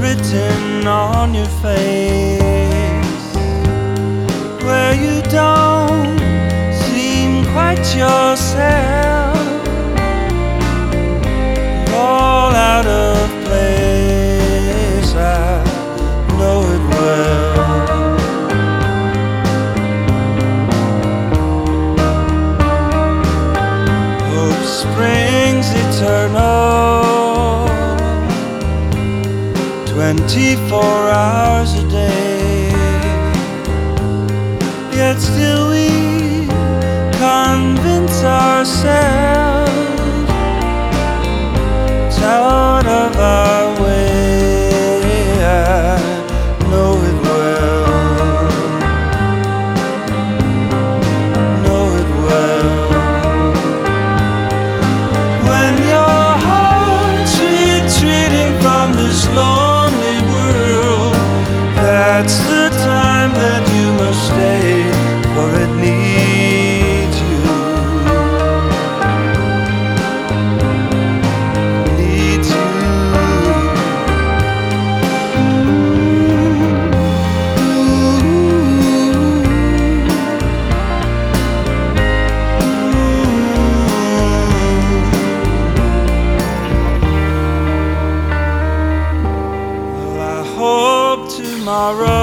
written on your face, where you don't seem quite yourself, all out of place. I know it well. Hope springs eternal, 24 hours a day, yet still we convince ourselves it's out of our way. I know it well, know it well. When your heart's retreating from this lonely world, that's the time that you must stay, for it needs you. Needs you. Well, I hope tomorrow